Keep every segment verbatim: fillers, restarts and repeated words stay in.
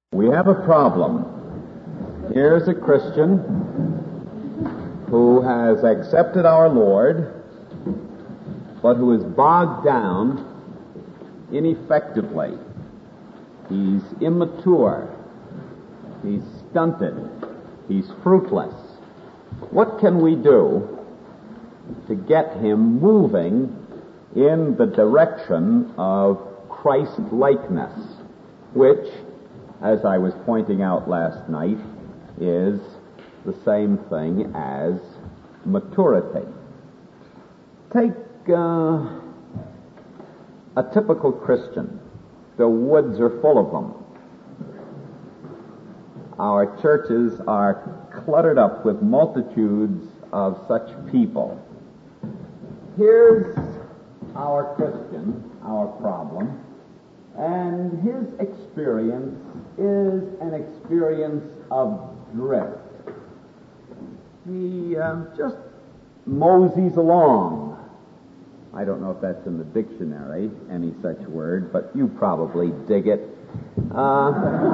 We have a problem. Here's a Christian who has accepted our Lord, but who is bogged down ineffectively. He's immature. He's stunted. He's fruitless. What can we do to get him moving in the direction of Christ-likeness, which, as I was pointing out last night, is the same thing as maturity. Take uh, a typical Christian. The woods are full of them. Our churches are cluttered up with multitudes of such people. Here's our Christian, our problem, and his experience is an experience of drift. He uh, just moseys along. I don't know if that's in the dictionary, any such word, but you probably dig it. Uh,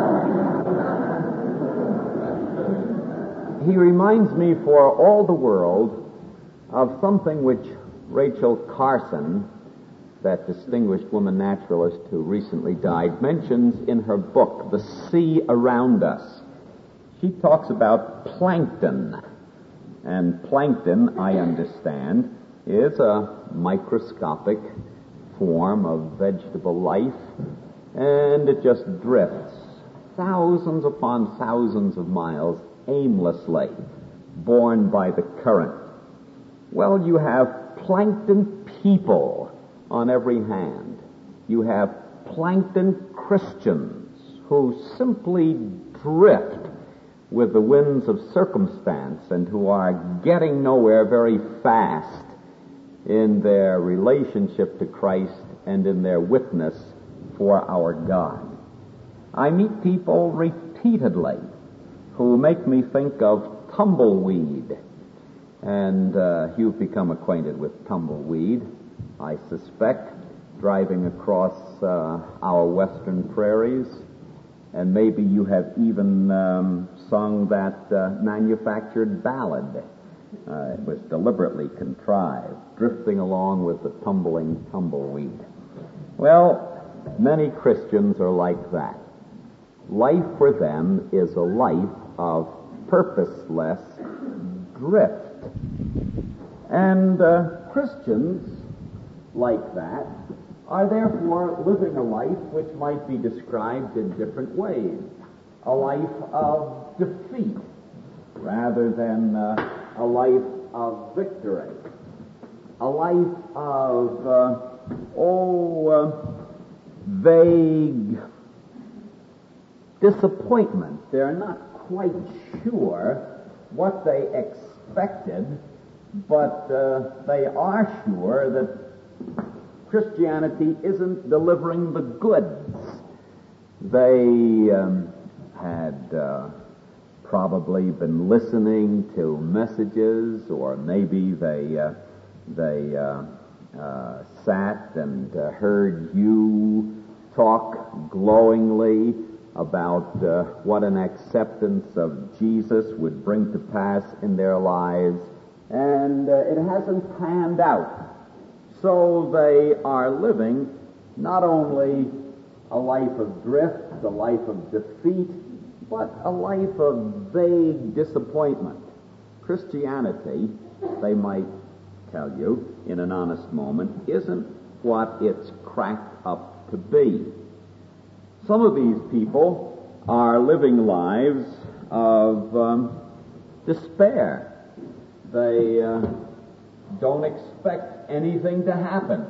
he reminds me for all the world of something which Rachel Carson, that distinguished woman naturalist who recently died, mentions in her book, The Sea Around Us. She talks about plankton. And plankton, I understand, is a microscopic form of vegetable life, and it just drifts thousands upon thousands of miles aimlessly, borne by the current. Well, you have plankton people on every hand. You have plankton Christians who simply drift with the winds of circumstance and who are getting nowhere very fast in their relationship to Christ and in their witness for our God. I meet people repeatedly who make me think of tumbleweed. And uh, you've become acquainted with tumbleweed, I suspect, driving across uh, our western prairies. And maybe you have even um, sung that uh, manufactured ballad. Uh, it was deliberately contrived, drifting along with the tumbling tumbleweed. Well, many Christians are like that. Life for them is a life of purposeless drift. And uh, Christians like that are therefore living a life which might be described in different ways. A life of defeat rather than uh, a life of victory. A life of, uh, oh, uh, vague disappointment. They're not quite sure what they expected, but uh, they are sure that Christianity isn't delivering the goods. They um, had uh, probably been listening to messages, or maybe they uh, they uh, uh, sat and uh, heard you talk glowingly about uh, what an acceptance of Jesus would bring to pass in their lives, and uh, it hasn't panned out. So they are living not only a life of drift, a life of defeat, but a life of vague disappointment. Christianity, they might tell you in an honest moment, isn't what it's cracked up to be. Some of these people are living lives of um, despair. They uh, don't expect anything to happen.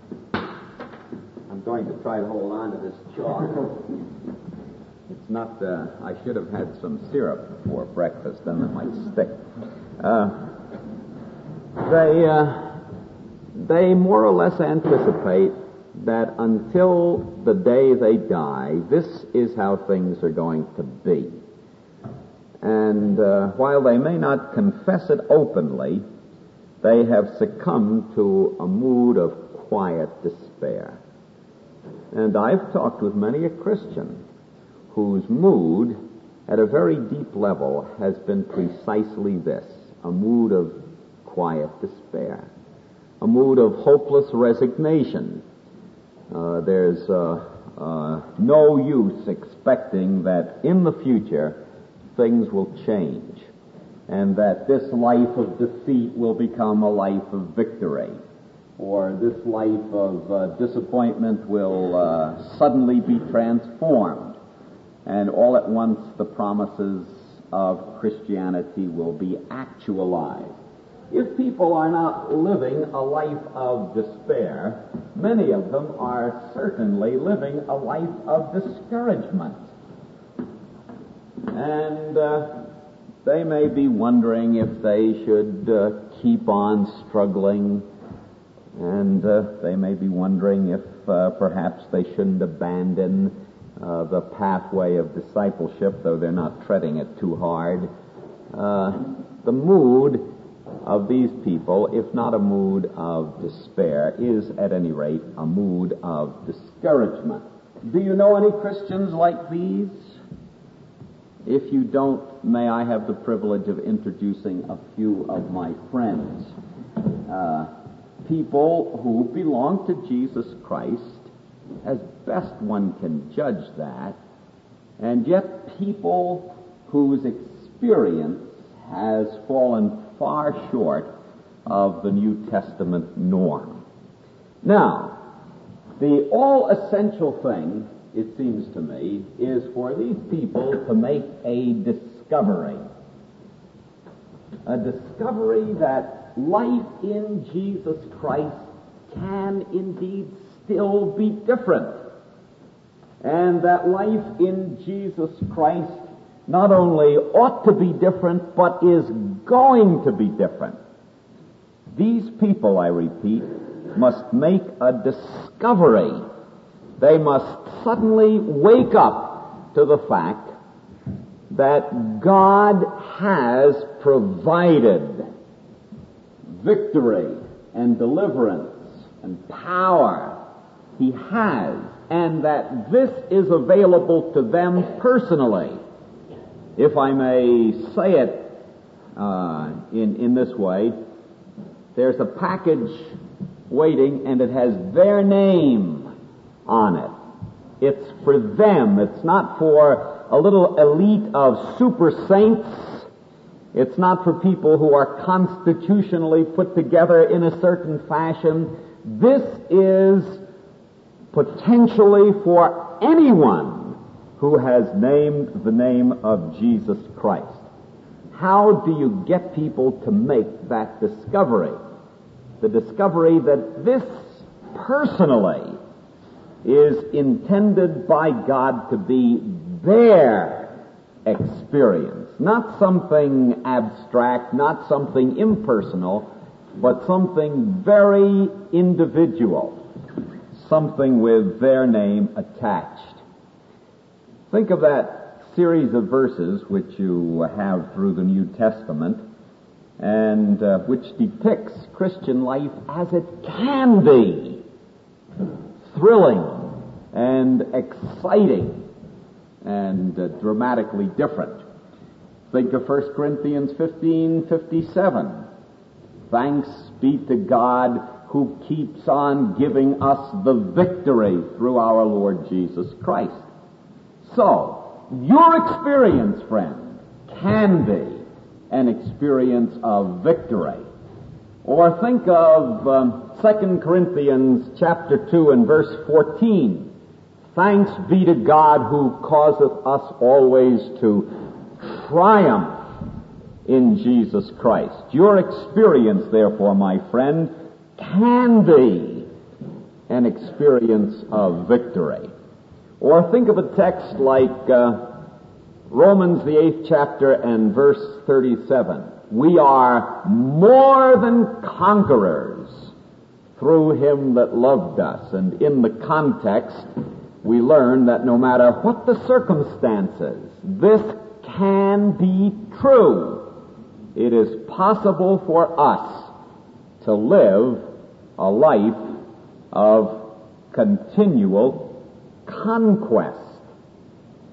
I'm going to try to hold on to this chalk. It's not, uh, I should have had some syrup before breakfast, then it might stick. Uh, they, uh, they more or less anticipate that until the day they die, this is how things are going to be. And uh, while they may not confess it openly, they have succumbed to a mood of quiet despair. And I've talked with many a Christian whose mood at a very deep level has been precisely this, a mood of quiet despair, a mood of hopeless resignation. Uh, there's uh, uh, no use expecting that in the future things will change and that this life of defeat will become a life of victory, or this life of uh, disappointment will uh, suddenly be transformed, and all at once the promises of Christianity will be actualized. If people are not living a life of despair, many of them are certainly living a life of discouragement. And uh, they may be wondering if they should uh, keep on struggling, and uh, they may be wondering if uh, perhaps they shouldn't abandon uh, the pathway of discipleship, though they're not treading it too hard. Uh, the mood of these people, if not a mood of despair, is at any rate a mood of discouragement. Do you know any Christians like these? If you don't, may I have the privilege of introducing a few of my friends. Uh, people who belong to Jesus Christ, as best one can judge that, and yet people whose experience has fallen far short of the New Testament norm. Now, the all-essential thing, it seems to me, is for these people to make a discovery. A discovery that life in Jesus Christ can indeed still be different. And that life in Jesus Christ not only ought to be different, but is going to be different. These people, I repeat, must make a discovery. They must suddenly wake up to the fact that God has provided victory and deliverance and power. He has, and that this is available to them personally. If I may say it uh, in, in this way, there's a package waiting and it has their name on it. It's for them. It's not for a little elite of super saints. It's not for people who are constitutionally put together in a certain fashion. This is potentially for anyone who has named the name of Jesus Christ. How do you get people to make that discovery? The discovery that this personally is intended by God to be their experience, not something abstract, not something impersonal, but something very individual, something with their name attached. Think of that series of verses which you have through the New Testament and uh, which depicts Christian life as it can be, thrilling and exciting and uh, dramatically different. Think of First Corinthians fifteen fifty-seven. Thanks be to God who keeps on giving us the victory through our Lord Jesus Christ. So, your experience, friend, can be an experience of victory. Or think of um, Second Corinthians chapter two and verse fourteen. Thanks be to God who causeth us always to triumph in Jesus Christ. Your experience, therefore, my friend, can be an experience of victory. Or think of a text like uh, Romans, the eighth chapter and verse thirty-seven. We are more than conquerors through him that loved us. And in the context, we learn that no matter what the circumstances, this can be true. It is possible for us to live a life of continual conquest.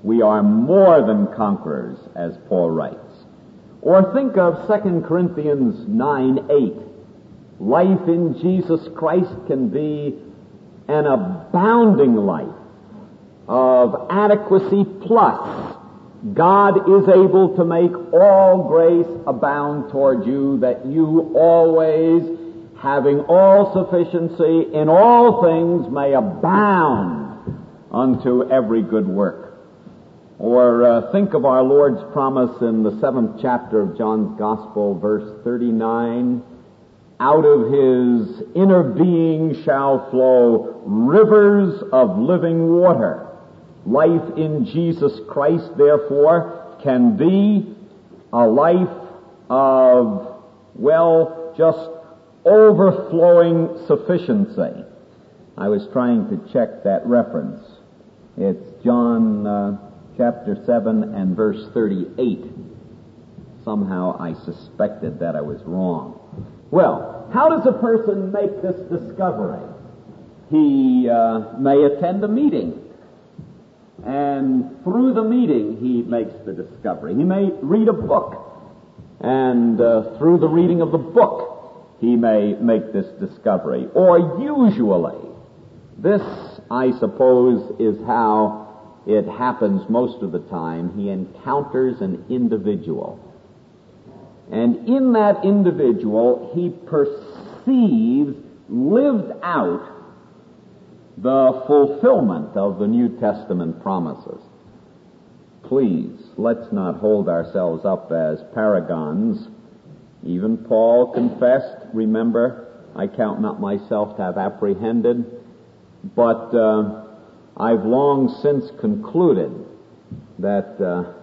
We are more than conquerors, as Paul writes. Or think of Second Corinthians nine eight. Life in Jesus Christ can be an abounding life of adequacy plus. God is able to make all grace abound toward you, that you always, having all sufficiency in all things, may abound unto every good work. Or uh, think of our Lord's promise in the seventh chapter of John's Gospel, verse thirty-nine. Out of his inner being shall flow rivers of living water. Life in Jesus Christ, therefore, can be a life of, well, just overflowing sufficiency. I was trying to check that reference. It's John uh, chapter seven and verse thirty-eight. Somehow I suspected that I was wrong. Well, how does a person make this discovery? He uh, may attend a meeting, and through the meeting he makes the discovery. He may read a book, and uh, through the reading of the book he may make this discovery. Or usually, this, I suppose, is how it happens most of the time. He encounters an individual. And in that individual, he perceives, lived out, the fulfillment of the New Testament promises. Please, let's not hold ourselves up as paragons. Even Paul confessed, remember, I count not myself to have apprehended, but uh, I've long since concluded that uh,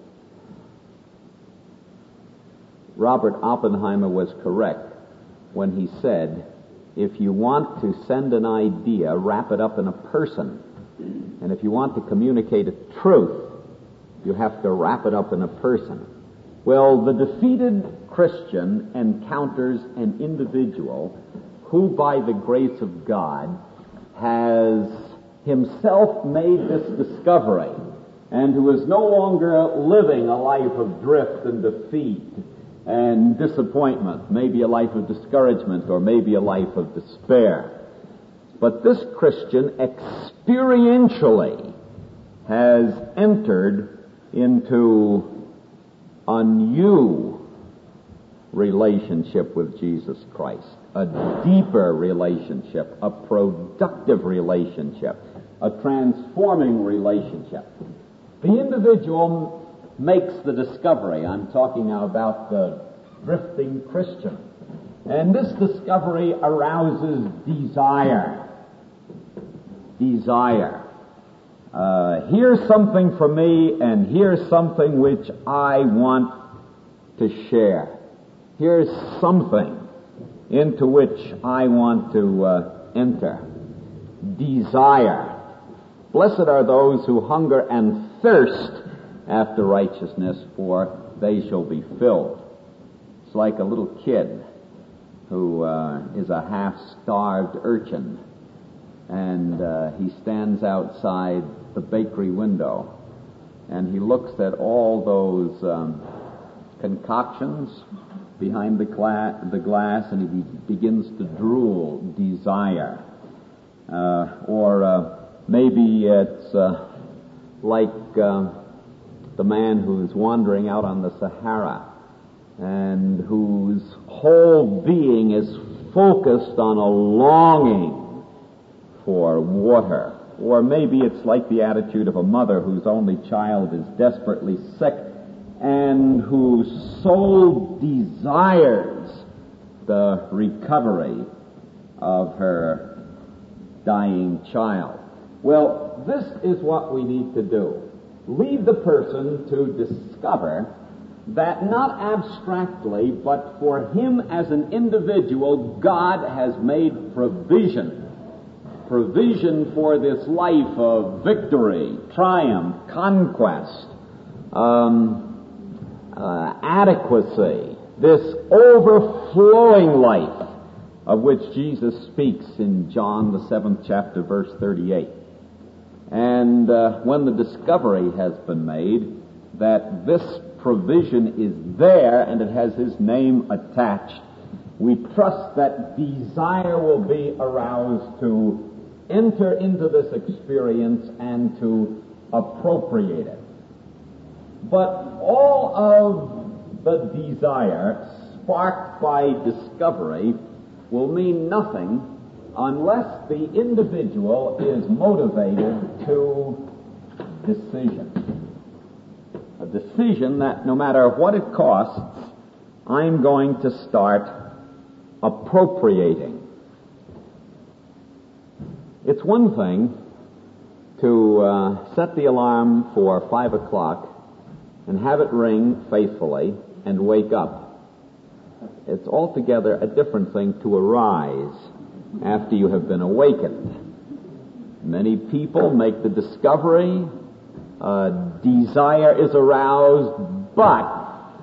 Robert Oppenheimer was correct when he said, if you want to send an idea, wrap it up in a person. And if you want to communicate a truth, you have to wrap it up in a person. Well, the defeated Christian encounters an individual who, by the grace of God, has himself made this discovery, and who is no longer living a life of drift and defeat and disappointment, maybe a life of discouragement, or maybe a life of despair. But this Christian experientially has entered into a new relationship with Jesus Christ, a deeper relationship, a productive relationship, a transforming relationship. The individual makes the discovery. I'm talking now about the drifting Christian. And this discovery arouses desire. Desire. Uh, here's something for me, and here's something which I want to share. Here's something into which I want to uh, enter. Desire. Blessed are those who hunger and thirst after righteousness, for they shall be filled. It's like a little kid who uh, is a half-starved urchin, and uh, he stands outside the bakery window, and he looks at all those um, concoctions behind the, gla- the glass, and he be- begins to drool desire. Uh, or uh, maybe it's uh, like uh, the man who's wandering out on the Sahara and whose whole being is focused on a longing for water. Or maybe it's like the attitude of a mother whose only child is desperately sick and whose soul desires the recovery of her dying child. Well, this is what we need to do. Lead the person to discover that not abstractly, but for him as an individual, God has made provision. Provision for this life of victory, triumph, conquest, um, uh, adequacy, this overflowing life of which Jesus speaks in John, the seventh chapter, verse thirty-eight. And uh, when the discovery has been made that this provision is there and it has his name attached, we trust that desire will be aroused to enter into this experience and to appropriate it. But all of the desire sparked by discovery will mean nothing unless the individual is motivated to decision. A decision that no matter what it costs, I'm going to start appropriating. It's one thing to uh, set the alarm for five o'clock and have it ring faithfully and wake up. It's altogether a different thing to arise after you have been awakened. Many people make the discovery, uh, desire is aroused, but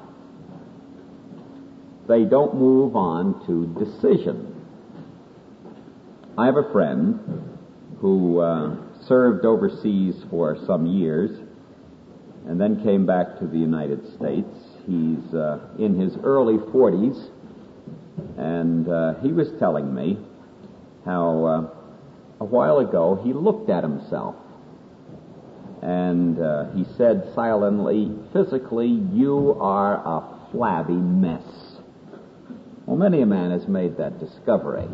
they don't move on to decision. I have a friend who uh, served overseas for some years and then came back to the United States. He's uh, in his early forties, and uh, he was telling me how uh, a while ago he looked at himself, and uh, he said silently, physically, you are a flabby mess. Well, many a man has made that discovery.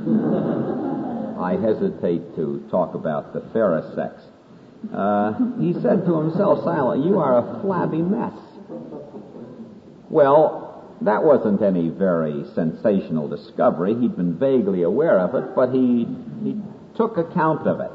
I hesitate to talk about the fairer sex. Uh, he said to himself silently, you are a flabby mess. Well, that wasn't any very sensational discovery. He'd been vaguely aware of it, but he, he took account of it.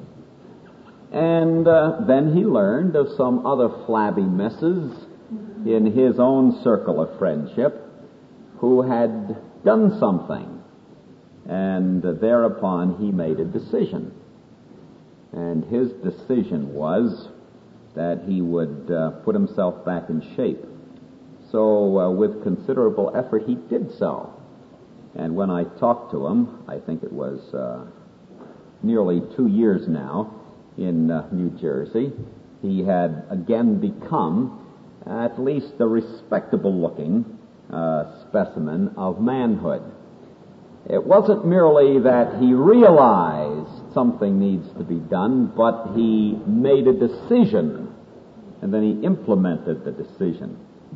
And uh, then he learned of some other flabby messes in his own circle of friendship who had done something. And uh, thereupon he made a decision. And his decision was that he would uh, put himself back in shape. So uh, with considerable effort, he did so. And when I talked to him, I think it was uh, nearly two years now in uh, New Jersey, he had again become at least a respectable-looking uh, specimen of manhood. It wasn't merely that he realized something needs to be done, but he made a decision, and then he implemented the decision.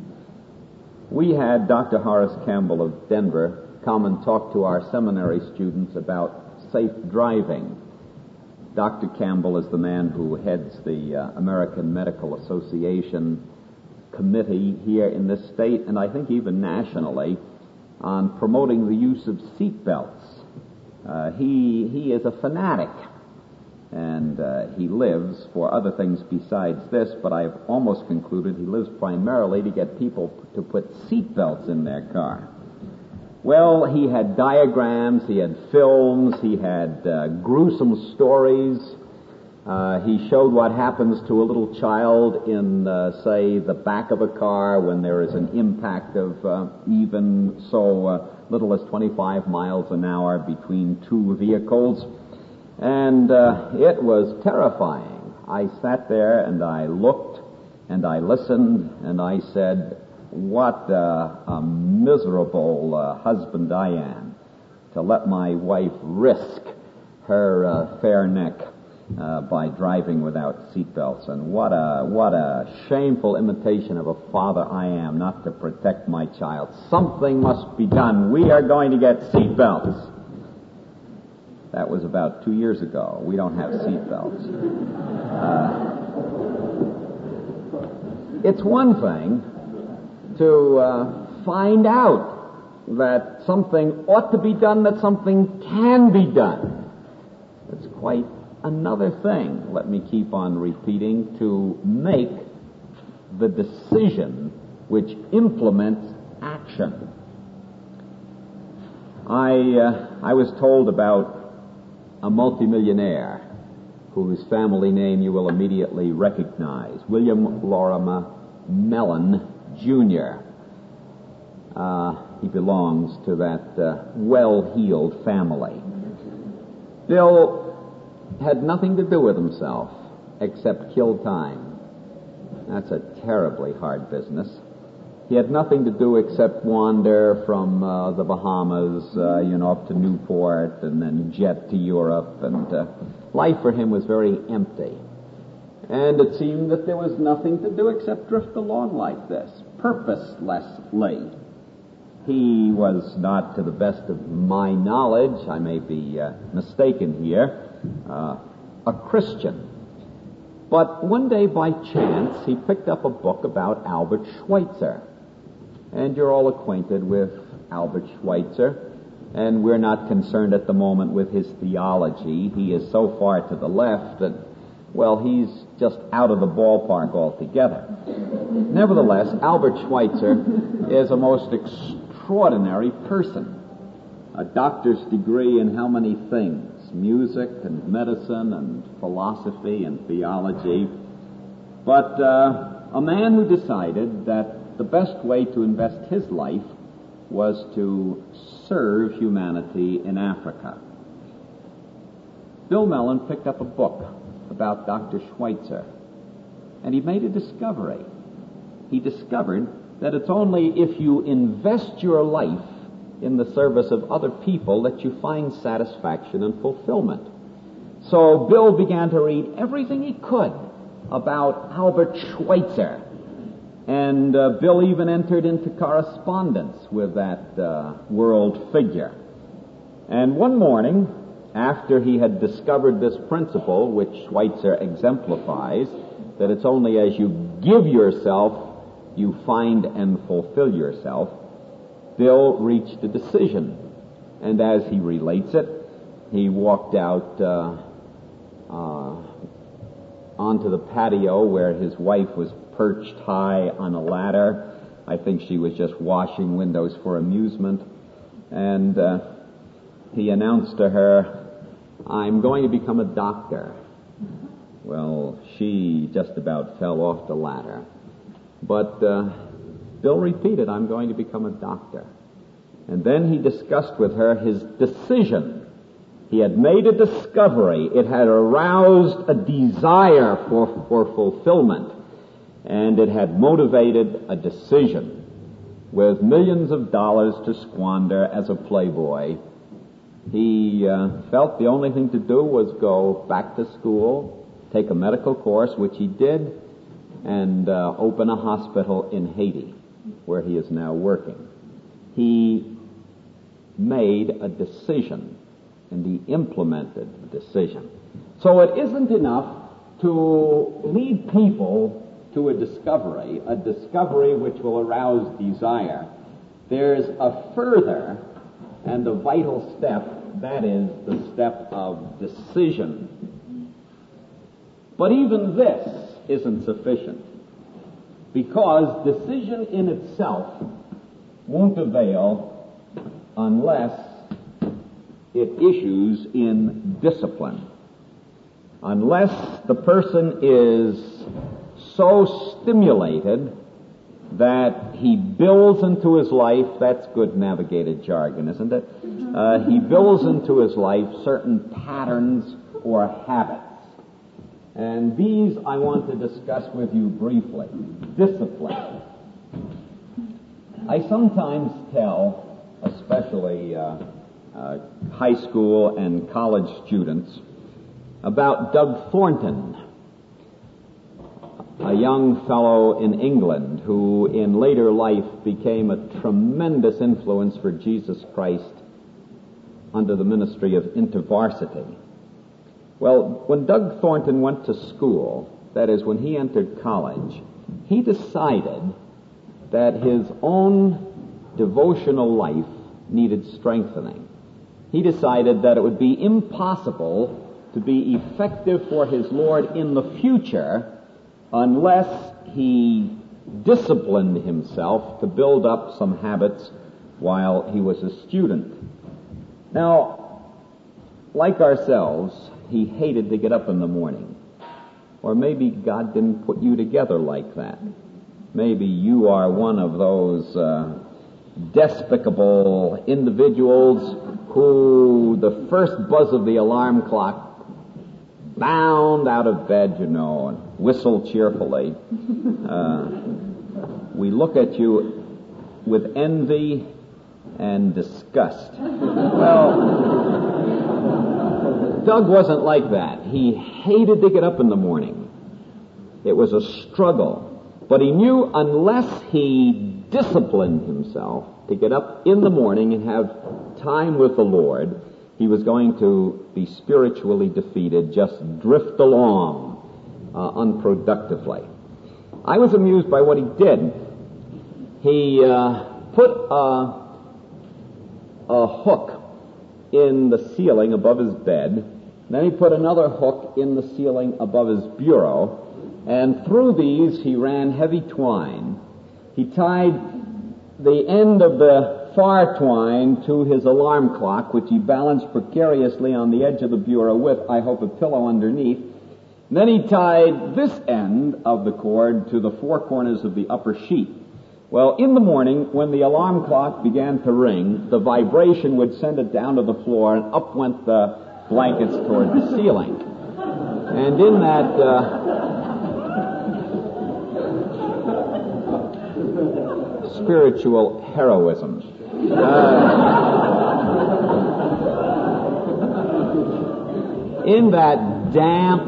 We had Doctor Horace Campbell of Denver come and talk to our seminary students about safe driving. Doctor Campbell is the man who heads the uh, American Medical Association committee here in this state, and I think even nationally, on promoting the use of seat belts. Uh, he, he is a fanatic, and uh, he lives for other things besides this, but I've almost concluded he lives primarily to get people to put seat belts in their car. Well, he had diagrams, he had films, he had uh, gruesome stories. Uh, he showed what happens to a little child in, uh, say, the back of a car when there is an impact of uh, even so uh, little as twenty-five miles an hour between two vehicles. And uh, it was terrifying. I sat there and I looked and I listened and I said, what uh, a miserable uh, husband I am to let my wife risk her uh, fair neck uh, by driving without seatbelts. And what a what a shameful imitation of a father I am not to protect my child. Something must be done. We are going to get seatbelts. That was about two years ago. We don't have seatbelts. Uh, it's one thing to uh, find out that something ought to be done, that something can be done. It's quite another thing, let me keep on repeating, to make the decision which implements action. I uh, I was told about a multimillionaire whose family name you will immediately recognize, William Lorimer Mellon, Junior Uh, he belongs to that uh, well-heeled family. Bill, had nothing to do with himself except kill time. That's a terribly hard business. He had nothing to do except wander from uh, the Bahamas, uh, you know, up to Newport and then jet to Europe. And uh, life for him was very empty. And it seemed that there was nothing to do except drift along like this, purposelessly. He was not, to the best of my knowledge, I may be uh, mistaken here, uh, a Christian. But one day, by chance, he picked up a book about Albert Schweitzer. And you're all acquainted with Albert Schweitzer, and we're not concerned at the moment with his theology. He is so far to the left that, well, he's just out of the ballpark altogether. Nevertheless, Albert Schweitzer is a most extraordinary person. A doctor's degree in how many things? Music and medicine and philosophy and theology. But uh, a man who decided that the best way to invest his life was to serve humanity in Africa. Bill Mellon picked up a book about Doctor Schweitzer, and he made a discovery. He discovered that it's only if you invest your life in the service of other people that you find satisfaction and fulfillment. So Bill began to read everything he could about Albert Schweitzer, and uh, Bill even entered into correspondence with that uh, world figure. And one morning, after he had discovered this principle, which Schweitzer exemplifies, that it's only as you give yourself you find and fulfill yourself, Bill reached a decision. And as he relates it, he walked out uh, uh, onto the patio where his wife was perched high on a ladder. I think she was just washing windows for amusement. And uh, he announced to her, "I'm going to become a doctor." Well, she just about fell off the ladder. But uh, Bill repeated, "I'm going to become a doctor." And then he discussed with her his decision. He had made a discovery. It had aroused a desire for, for fulfillment. And it had motivated a decision. With millions of dollars to squander as a playboy, he uh, felt the only thing to do was go back to school, take a medical course, which he did, and uh, open a hospital in Haiti, where he is now working. He made a decision, and he implemented the decision. So it isn't enough to lead people to a discovery, a discovery which will arouse desire. There's a further and a vital step, that is the step of decision. But even this isn't sufficient, because decision in itself won't avail unless it issues in discipline. Unless the person is so stimulated that he builds into his life, that's good navigated jargon, isn't it? Uh, he builds into his life certain patterns or habits. And these I want to discuss with you briefly. Discipline. I sometimes tell, especially uh, uh, high school and college students, about Doug Thornton, a young fellow in England who in later life became a tremendous influence for Jesus Christ under the ministry of InterVarsity. Well, when Doug Thornton went to school, that is, when he entered college, he decided that his own devotional life needed strengthening. He decided that it would be impossible to be effective for his Lord in the future unless he disciplined himself to build up some habits while he was a student. Now, like ourselves, he hated to get up in the morning. Or maybe God didn't put you together like that. Maybe you are one of those uh, despicable individuals who the first buzz of the alarm clock bound out of bed, you know, and whistle cheerfully. Uh, we look at you with envy and disgust. Well, Doug wasn't like that. He hated to get up in the morning. It was a struggle. But he knew unless he disciplined himself to get up in the morning and have time with the Lord, he was going to be spiritually defeated, just drift along uh, unproductively. I was amused by what he did. He uh, put a, a hook in the ceiling above his bed. Then he put another hook in the ceiling above his bureau. And through these he ran heavy twine. He tied the end of the far twine to his alarm clock, which he balanced precariously on the edge of the bureau with, I hope, a pillow underneath. And then he tied this end of the cord to the four corners of the upper sheet. Well, in the morning, when the alarm clock began to ring, the vibration would send it down to the floor, and up went the blankets toward the ceiling. And in that uh, spiritual heroism, uh, in that damp,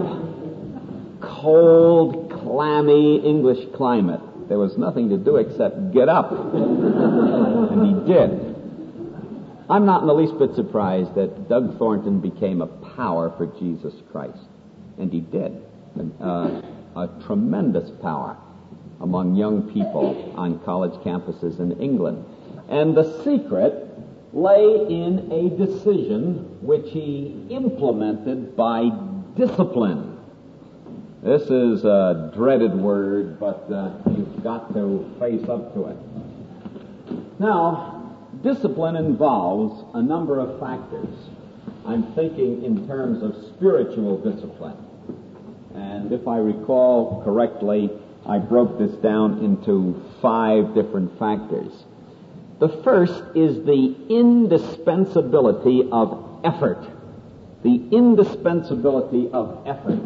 cold, clammy English climate, there was nothing to do except get up. And he did. I'm not in the least bit surprised that Doug Thornton became a power for Jesus Christ. And he did. Uh, a tremendous power among young people on college campuses in England. And the secret lay in a decision which he implemented by discipline. This is a dreaded word, but uh, you've got to face up to it. Now, discipline involves a number of factors. I'm thinking in terms of spiritual discipline. And if I recall correctly, I broke this down into five different factors. The first is the indispensability of effort. The indispensability of effort.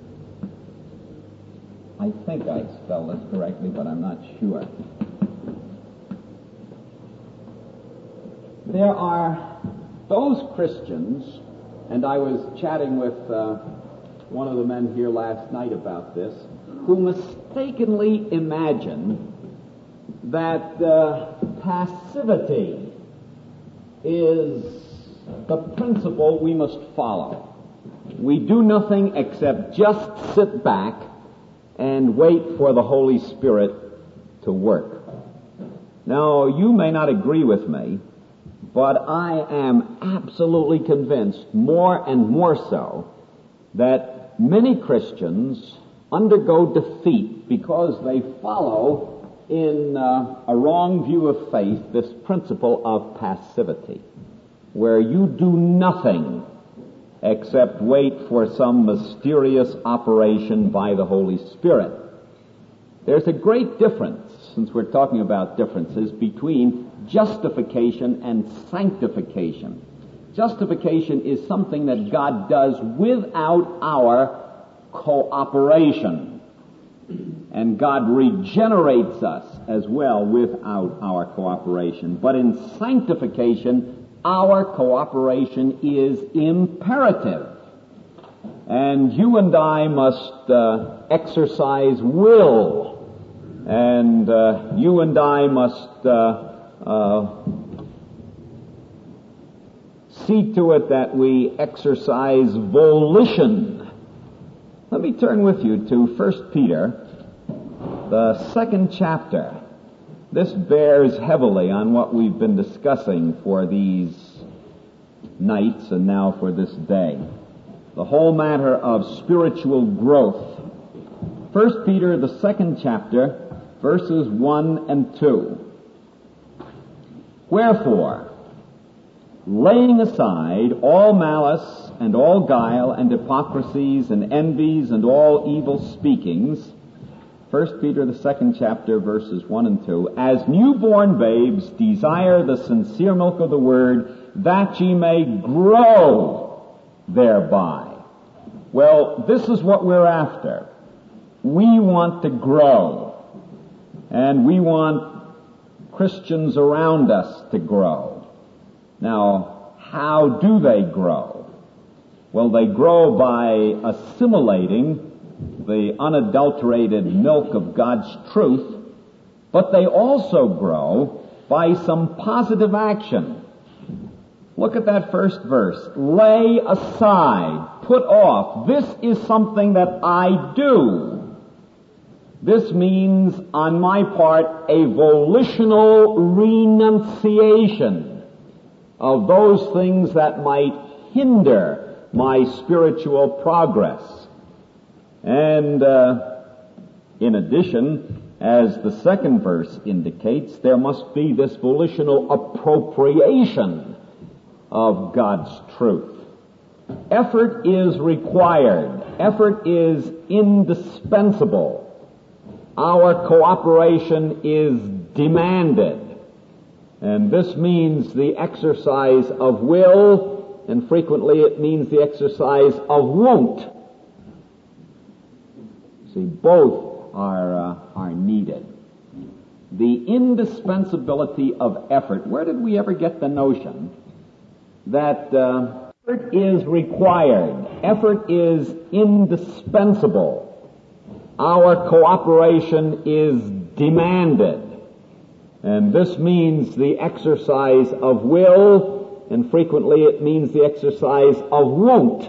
I think I spelled this correctly, but I'm not sure. There are those Christians, and I was chatting with uh, one of the men here last night about this, who mistakenly imagine that uh, passivity is the principle we must follow. We do nothing except just sit back and wait for the Holy Spirit to work. Now, you may not agree with me, but I am absolutely convinced, more and more so, that many Christians undergo defeat because they follow in uh, a wrong view of faith this principle of passivity, where you do nothing except wait for some mysterious operation by the Holy Spirit. There's a great difference, since we're talking about differences, between justification and sanctification. Justification is something that God does without our cooperation. And God regenerates us as well without our cooperation. But in sanctification, our cooperation is imperative. And you and I must uh, exercise will. And uh, you and I must uh, uh, see to it that we exercise volition. Let me turn with you to First Peter, the second chapter. This bears heavily on what we've been discussing for these nights and now for this day. The whole matter of spiritual growth. First Peter, the second chapter, verses one and two. Wherefore, laying aside all malice and all guile and hypocrisies and envies and all evil speakings, First Peter, the second chapter, verses one and two, as newborn babes desire the sincere milk of the word, that ye may grow thereby. Well, this is what we're after. We want to grow, and we want Christians around us to grow. Now, how do they grow? Well, they grow by assimilating the unadulterated milk of God's truth, but they also grow by some positive action. Look at that first verse. Lay aside, put off. This is something that I do. This means, on my part, a volitional renunciation of those things that might hinder my spiritual progress. And uh, in addition, as the second verse indicates, there must be this volitional appropriation of God's truth. Effort is required. Effort is indispensable. Our cooperation is demanded. And this means the exercise of will, and frequently it means the exercise of won't. See, both are, uh, are needed. The indispensability of effort. Where did we ever get the notion that uh, effort is required? Effort is indispensable. Our cooperation is demanded. And this means the exercise of will, and frequently it means the exercise of won't.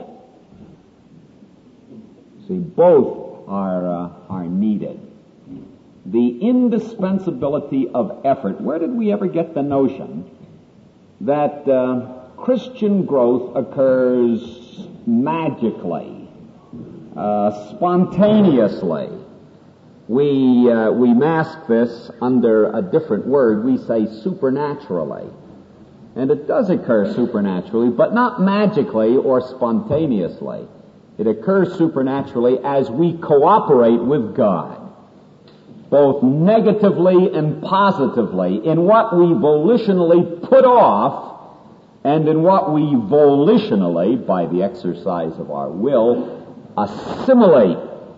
See, both are, uh, are needed. The indispensability of effort. Where did we ever get the notion that uh, Christian growth occurs magically, uh, spontaneously? We, uh, we mask this under a different word. We say supernaturally. And it does occur supernaturally, but not magically or spontaneously. It occurs supernaturally as we cooperate with God, both negatively and positively, in what we volitionally put off and in what we volitionally, by the exercise of our will, assimilate.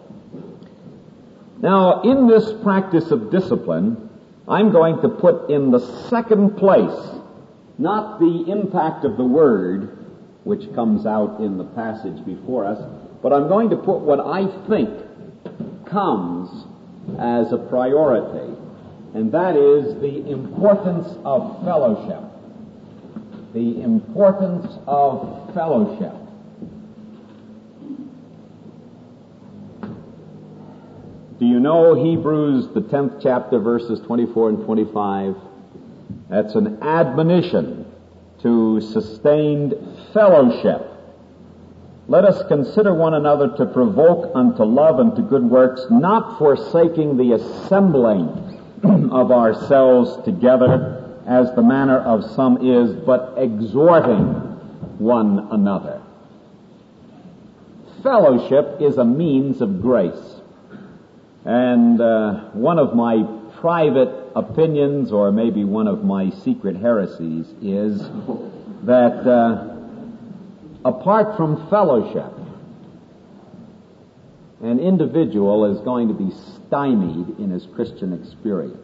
Now, in this practice of discipline, I'm going to put in the second place, not the impact of the Word, which comes out in the passage before us, but I'm going to put what I think comes as a priority, and that is the importance of fellowship. The importance of fellowship. Do you know Hebrews, the tenth chapter, verses twenty-four and twenty-five? That's an admonition to sustained fellowship. Let us consider one another to provoke unto love and to good works, not forsaking the assembling of ourselves together, as the manner of some is, but exhorting one another. Fellowship is a means of grace. And uh, one of my private opinions, or maybe one of my secret heresies, is that uh, apart from fellowship, an individual is going to be stymied in his Christian experience.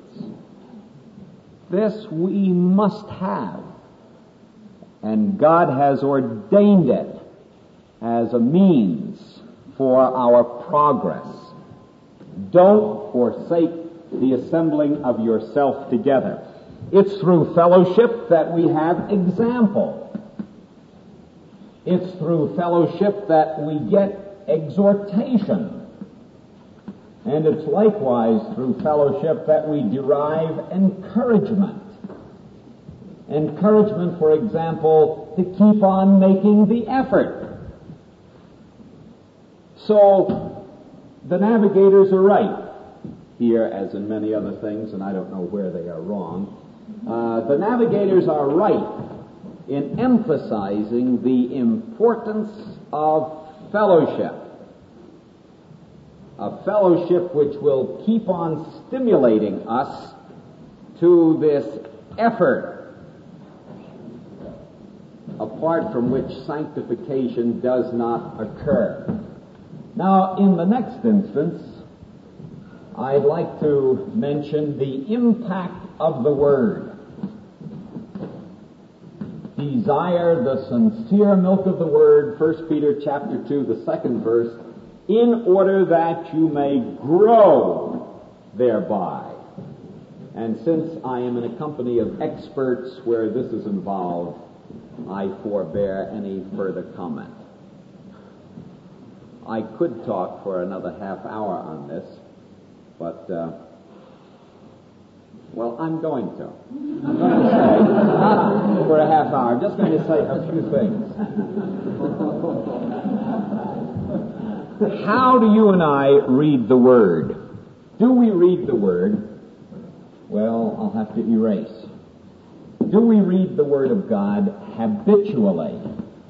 This we must have. And God has ordained it as a means for our progress. Don't forsake the assembling of yourself together. It's through fellowship that we have example. It's through fellowship that we get exhortation. And it's likewise through fellowship that we derive encouragement. Encouragement, for example, to keep on making the effort. So, the navigators are right here, as in many other things, and I don't know where they are wrong. Uh, the navigators are right in emphasizing the importance of fellowship. A fellowship which will keep on stimulating us to this effort, apart from which sanctification does not occur. Now, in the next instance, I'd like to mention the impact of the Word. Desire the sincere milk of the Word, First Peter chapter two, the second verse, in order that you may grow thereby. And since I am in a company of experts where this is involved, I forbear any further comment. I could talk for another half hour on this, but, uh, well, I'm going to. I'm going to say, not for a half hour, I'm just going to say a few things. How do you and I read the Word? Do we read the Word? Well, I'll have to erase. Do we read the Word of God habitually?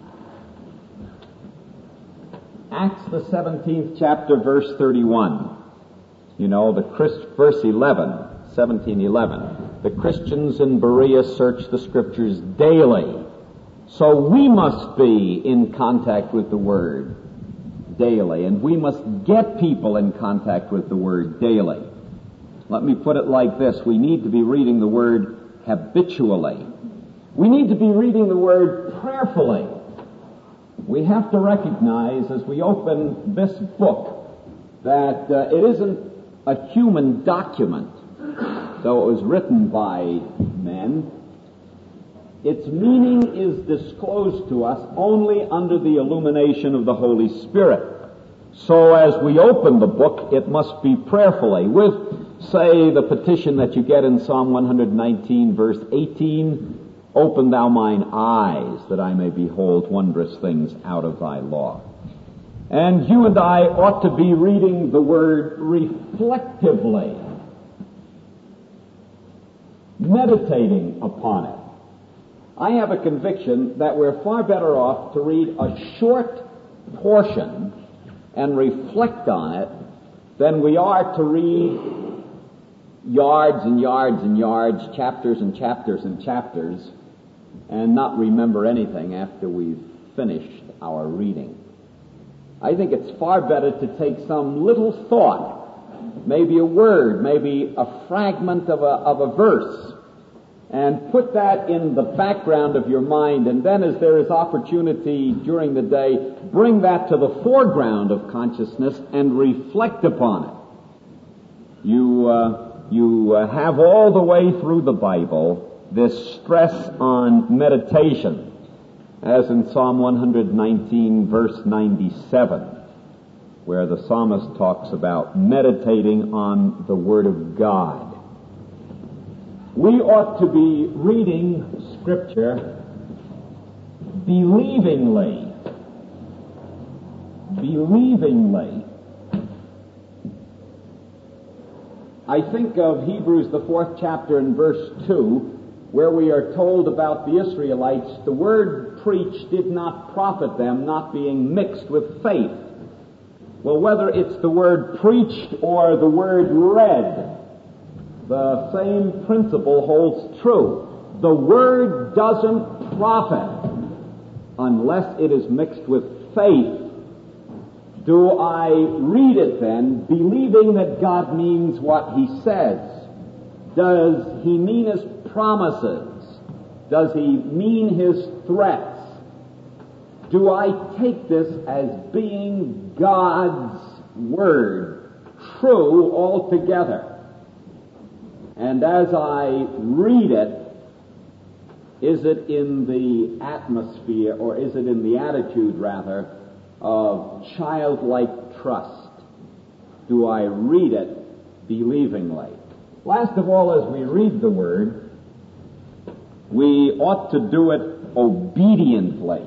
Acts the seventeenth chapter, verse thirty-one. You know, the Christ, verse eleven, seventeen eleven. The Christians in Berea search the Scriptures daily. So we must be in contact with the Word daily, and we must get people in contact with the Word daily. Let me put it like this. We need to be reading the Word habitually. We need to be reading the Word prayerfully. We have to recognize as we open this book that uh, it isn't a human document, though it was written by men. Its meaning is disclosed to us only under the illumination of the Holy Spirit. So as we open the book, it must be prayerfully, with, say, the petition that you get in Psalm one nineteen, verse eighteen, open thou mine eyes, that I may behold wondrous things out of thy law. And you and I ought to be reading the Word reflectively, meditating upon it. I have a conviction that we're far better off to read a short portion and reflect on it than we are to read yards and yards and yards, chapters and chapters and chapters, and not remember anything after we've finished our reading. I think it's far better to take some little thought, maybe a word, maybe a fragment of a, of a verse, and put that in the background of your mind, and then as there is opportunity during the day, bring that to the foreground of consciousness and reflect upon it. You, uh, you uh, have all the way through the Bible this stress on meditation, as in Psalm one nineteen, verse ninety-seven, where the psalmist talks about meditating on the Word of God. We ought to be reading Scripture believingly. Believingly. I think of Hebrews, the fourth chapter and verse two, where we are told about the Israelites, the word preached did not profit them, not being mixed with faith. Well, whether it's the word preached or the word read, the same principle holds true. The word doesn't profit unless it is mixed with faith. Do I read it then, believing that God means what He says? Does He mean His promises? Does He mean His threats? Do I take this as being God's Word, true altogether? And as I read it, is it in the atmosphere, or is it in the attitude, rather, of childlike trust? Do I read it believingly? Last of all, as we read the Word, we ought to do it obediently.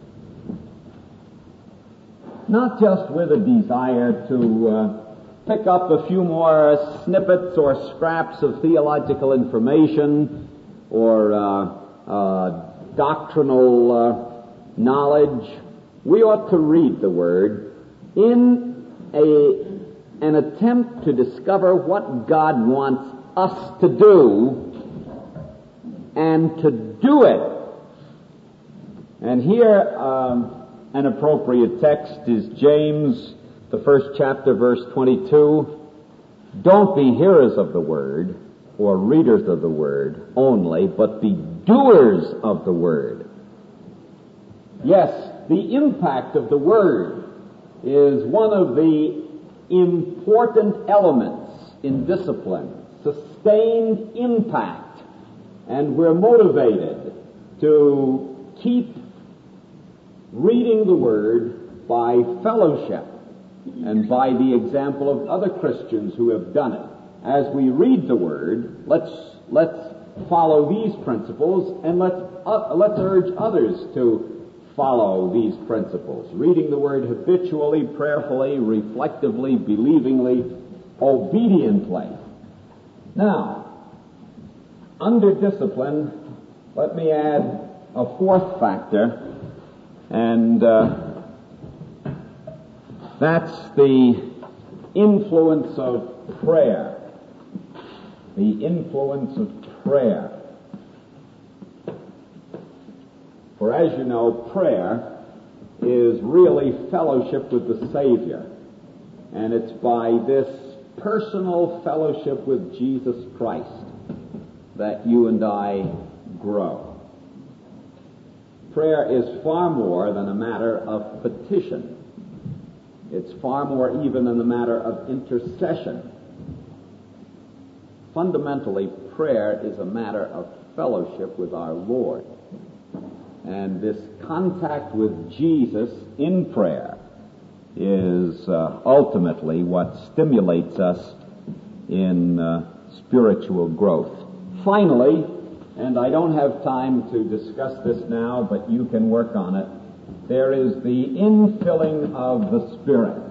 Not just with a desire to uh, pick up a few more snippets or scraps of theological information or uh, uh, doctrinal uh, knowledge. We ought to read the Word in a, an attempt to discover what God wants us to do and to do it. And here um, an appropriate text is James the first chapter, verse twenty-two, don't be hearers of the word or readers of the word only, but be doers of the word. Yes, the impact of the word is one of the important elements in discipline, sustained impact, and we're motivated to keep reading the word by fellowship and by the example of other Christians who have done it. As we read the word, let's let's follow these principles, and let's uh, let's urge others to follow these principles. Reading the word habitually, prayerfully, reflectively, believingly, obediently. Now, under discipline, let me add a fourth factor, and uh, that's the influence of prayer. The influence of prayer. For as you know, prayer is really fellowship with the Savior. And it's by this personal fellowship with Jesus Christ that you and I grow. Prayer is far more than a matter of petition. It's far more even than a matter of intercession. Fundamentally, prayer is a matter of fellowship with our Lord. And this contact with Jesus in prayer is uh, ultimately what stimulates us in uh, spiritual growth. Finally, and I don't have time to discuss this now, but you can work on it, there is the infilling of the Spirit.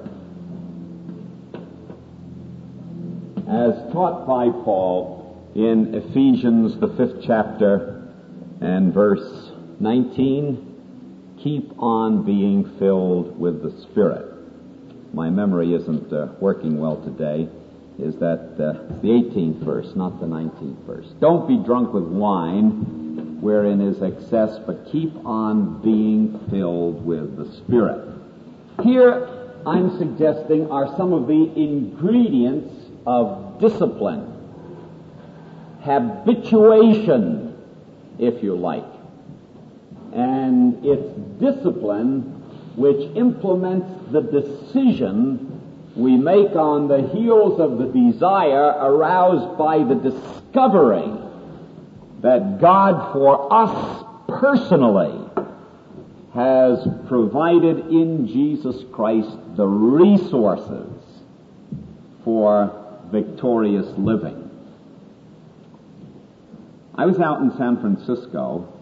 As taught by Paul in Ephesians, the fifth chapter, and verse nineteen, keep on being filled with the Spirit. My memory isn't uh, working well today. Is that uh, the eighteenth verse, not the nineteenth verse. Don't be drunk with wine, wherein is excess, but keep on being filled with the Spirit. Here, I'm suggesting are some of the ingredients of discipline. Habituation, if you like. And it's discipline which implements the decision we make on the heels of the desire aroused by the discovery that God for us personally has provided in Jesus Christ the resources for victorious living. I was out in San Francisco,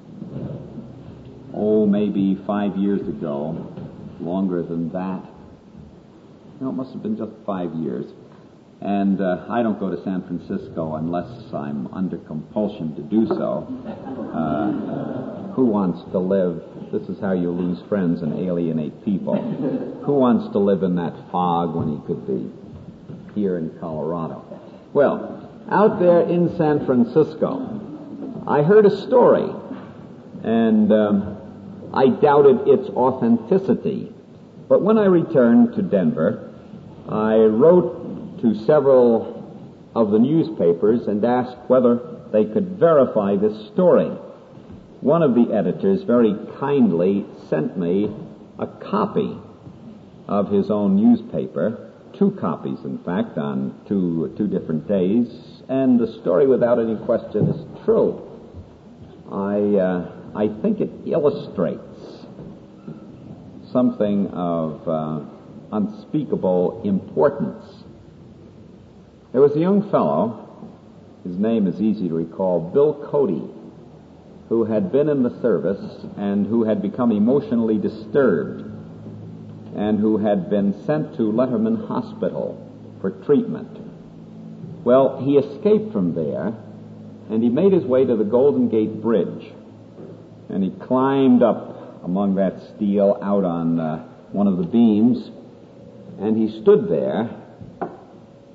oh, maybe five years ago, longer than that. No, it must have been just five years. And uh, I don't go to San Francisco unless I'm under compulsion to do so. Uh, who wants to live? This is how you lose friends and alienate people. Who wants to live in that fog when he could be here in Colorado? Well, out there in San Francisco, I heard a story, and um, I doubted its authenticity. But when I returned to Denver, I wrote to several of the newspapers and asked whether they could verify this story. One of the editors very kindly sent me a copy of his own newspaper, two copies, in fact, on two, two different days, and the story, without any question, is true. I, uh, I think it illustrates something of uh, unspeakable importance. There was a young fellow, his name is easy to recall, Bill Cody, who had been in the service and who had become emotionally disturbed and who had been sent to Letterman Hospital for treatment. Well, he escaped from there, and he made his way to the Golden Gate Bridge, and he climbed up among that steel out on uh, one of the beams, and he stood there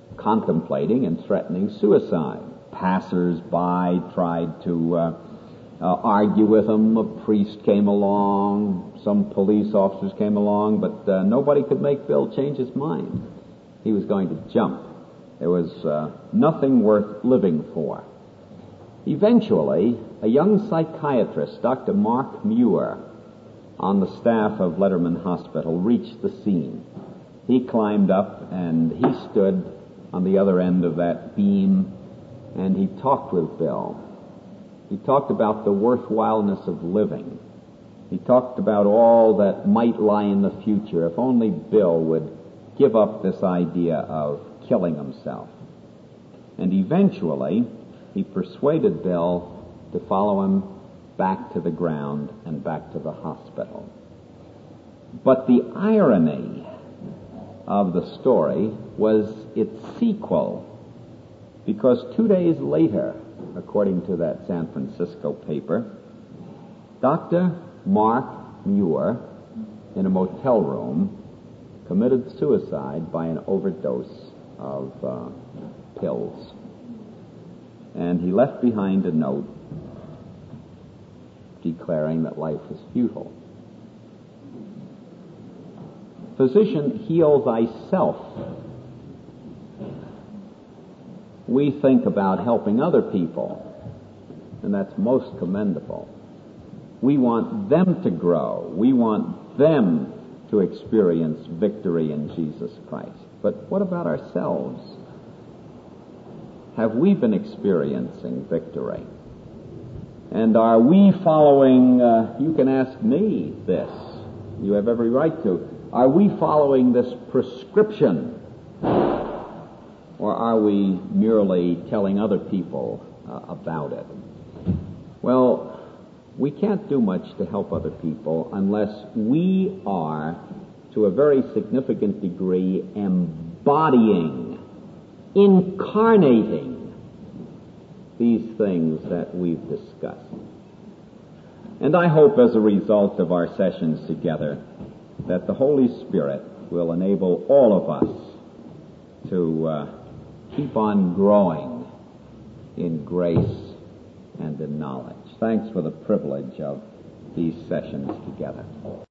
contemplating and threatening suicide. Passers-by tried to uh, uh, argue with him. A priest came along, some police officers came along, but uh, nobody could make Bill change his mind. He was going to jump. There was uh, nothing worth living for. Eventually, a young psychiatrist, Doctor Mark Muir, on the staff of Letterman Hospital, reached the scene. He climbed up and he stood on the other end of that beam and he talked with Bill. He talked about the worthwhileness of living. He talked about all that might lie in the future if only Bill would give up this idea of killing himself. And eventually, he persuaded Bill to follow him back to the ground and back to the hospital. But the irony of the story was its sequel, because two days later, according to that San Francisco paper, Doctor Mark Muir, in a motel room, committed suicide by an overdose of uh, pills. And he left behind a note declaring that life was futile. Physician, heal thyself. We think about helping other people, and that's most commendable. We want them to grow. We want them to experience victory in Jesus Christ. But what about ourselves? Have we been experiencing victory? And are we following, uh, you can ask me this, you have every right to, are we following this prescription? Or are we merely telling other people uh, about it? Well, we can't do much to help other people unless we are, to a very significant degree, embodying, incarnating these things that we've discussed. And I hope as a result of our sessions together that the Holy Spirit will enable all of us to uh, keep on growing in grace and in knowledge. Thanks for the privilege of these sessions together.